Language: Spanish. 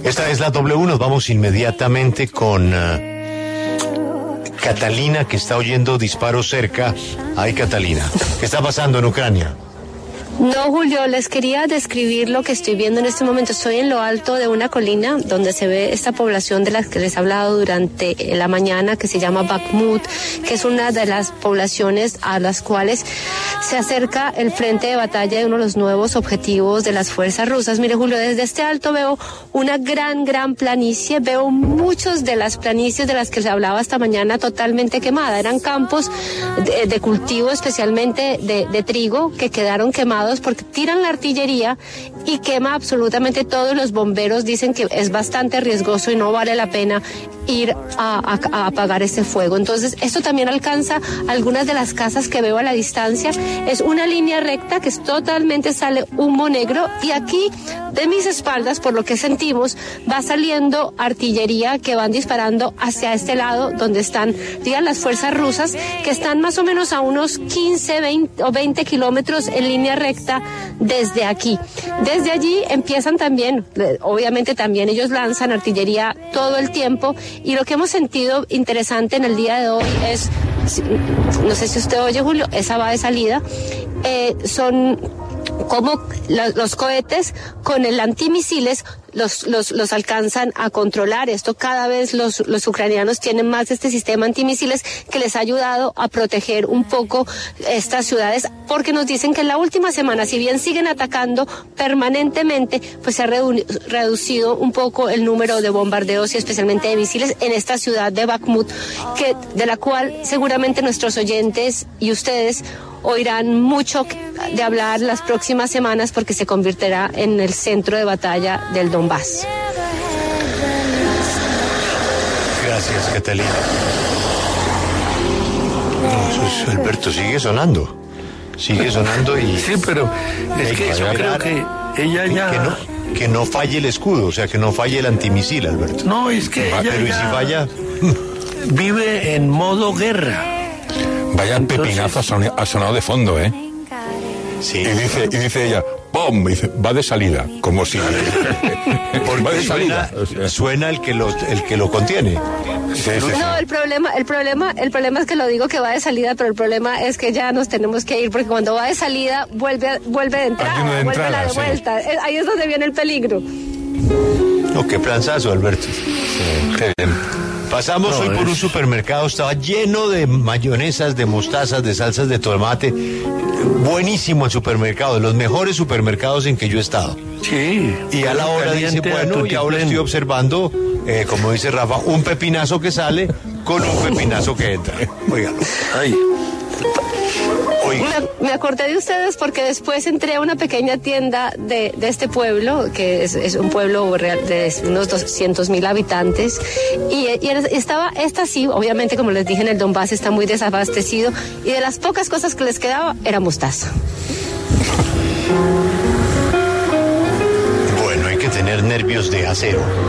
Esta es la W, nos vamos inmediatamente con Catalina, que está oyendo disparos cerca. Ay, Catalina, ¿qué está pasando en Ucrania? No, Julio, les quería describir lo que estoy viendo en este momento. Estoy en lo alto de una colina donde se ve esta población de la que les he hablado durante la mañana, que se llama Bakhmut, que es una de las poblaciones a las cuales se acerca el frente de batalla de uno de los nuevos objetivos de las fuerzas rusas. Mire, Julio, desde este alto veo una gran planicie, veo muchos de las planicies de las que se hablaba esta mañana totalmente quemadas. Eran campos de cultivo, especialmente de trigo, que quedaron quemados porque tiran la artillería y quema absolutamente todo. Los bomberos dicen que es bastante riesgoso y no vale la pena ir a apagar este fuego. Entonces, esto también alcanza algunas de las casas que veo a la distancia. Es una línea recta que totalmente sale humo negro, y aquí de mis espaldas, por lo que sentimos, va saliendo artillería que van disparando hacia este lado donde están, digan, las fuerzas rusas, que están más o menos a unos 15, 20 kilómetros en línea recta desde aquí. Desde allí empiezan también, obviamente también ellos lanzan artillería todo el tiempo, y lo que hemos sentido interesante en el día de hoy es, no sé si usted oye, Julio, esa va de salida, son como los cohetes con el antimisiles los alcanzan a controlar. Esto cada vez los ucranianos tienen más de este sistema antimisiles que les ha ayudado a proteger un poco estas ciudades, porque nos dicen que en la última semana, si bien siguen atacando permanentemente, pues se ha reducido un poco el número de bombardeos y especialmente de misiles en esta ciudad de Bakhmut, de la cual seguramente nuestros oyentes y ustedes oirán mucho de hablar las próximas semanas, porque se convertirá en el centro de batalla del Donbass. Gracias, Catalina. No, Alberto, sigue sonando y... Sí, pero es que yo creo que ella ya... Que no falle el escudo, o sea, que no falle el antimisil, Alberto. No, es que ella pero ya ¿y si falla? Vive en modo guerra. Vaya pepinazo ha sonado de fondo, ¿eh? Sí. Y dice ella, ¡pum! Y dice, va de salida, como si... Porque va de salida. Suena el que lo contiene. Sí. No, el problema es que lo digo que va de salida, pero el problema es que ya nos tenemos que ir, porque cuando va de salida vuelve de entrada, vuelve la de vuelta. Sí. Ahí es donde viene el peligro. Oh, qué planzazo, Alberto. Sí, qué bien. Pasamos hoy por un supermercado, estaba lleno de mayonesas, de mostazas, de salsas de tomate. Buenísimo el supermercado, de los mejores supermercados en que yo he estado. Sí. Y a la hora dice, bueno, y ahora estoy observando, como dice Rafa, un pepinazo que sale con un pepinazo que entra. Óigalo. Ay. Me acordé de ustedes porque después entré a una pequeña tienda de este pueblo, que es un pueblo real de unos 200,000 habitantes, y estaba, esta sí, obviamente, como les dije, en el Donbass está muy desabastecido, y de las pocas cosas que les quedaba era mostaza. Bueno, hay que tener nervios de acero.